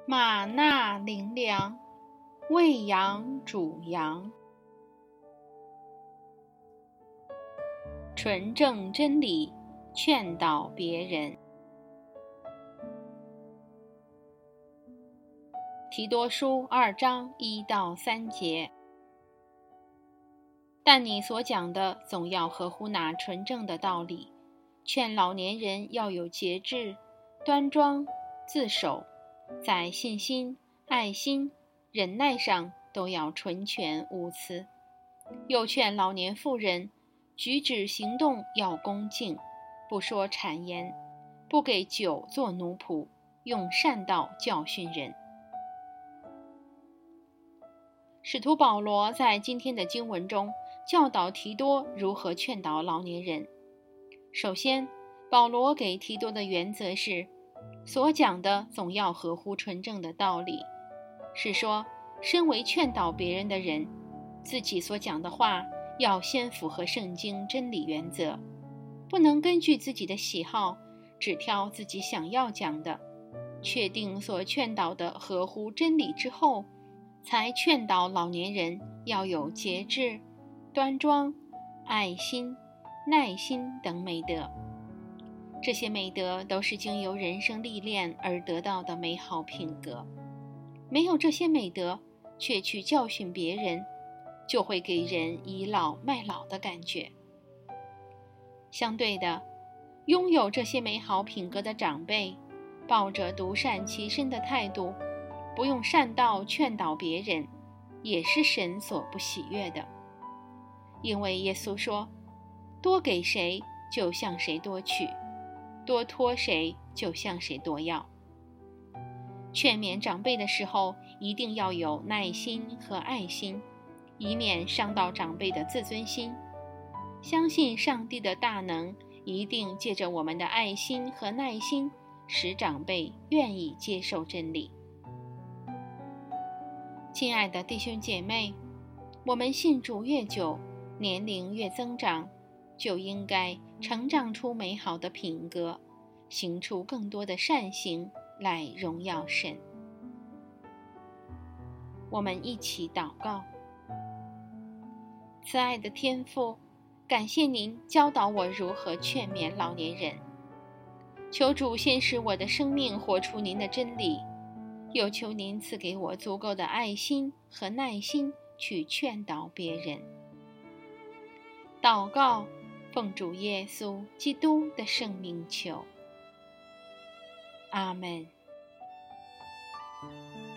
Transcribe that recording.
马纳灵粮，喂养主羊。纯正真理，劝导别人。提多书2章1到3节。但你所讲的总要合乎那纯正的道理，劝老年人要有节制、端庄、自守，在信心、爱心、忍耐上都要纯全无疵。又劝老年妇人举止行动要恭敬，不说谗言，不给酒做奴仆，用善道教训人。使徒保罗在今天的经文中教导提多如何劝导老年人。首先，保罗给提多的原则是，所讲的总要合乎纯正的道理，是说，身为劝导别人的人，自己所讲的话要先符合圣经真理原则，不能根据自己的喜好，只挑自己想要讲的，确定所劝导的合乎真理之后，才劝导老年人要有节制、端庄、爱心、耐心等美德。这些美德都是经由人生历练而得到的美好品格。没有这些美德，却去教训别人，就会给人倚老卖老的感觉。相对的，拥有这些美好品格的长辈，抱着独善其身的态度，不用善道劝导别人，也是神所不喜悦的。因为耶稣说，多给谁就向谁多取，多托谁就向谁多要。劝勉长辈的时候，一定要有耐心和爱心，以免伤到长辈的自尊心。相信上帝的大能一定借着我们的爱心和耐心，使长辈愿意接受真理。亲爱的弟兄姐妹，我们信主越久，年龄越增长，就应该成长出美好的品格，行出更多的善行来荣耀神。我们一起祷告。慈爱的天父，感谢您教导我如何劝勉老年人。求主先使我的生命活出您的真理，又求您赐给我足够的爱心和耐心去劝导别人。祷告，奉主耶稣基督的圣名求。阿们。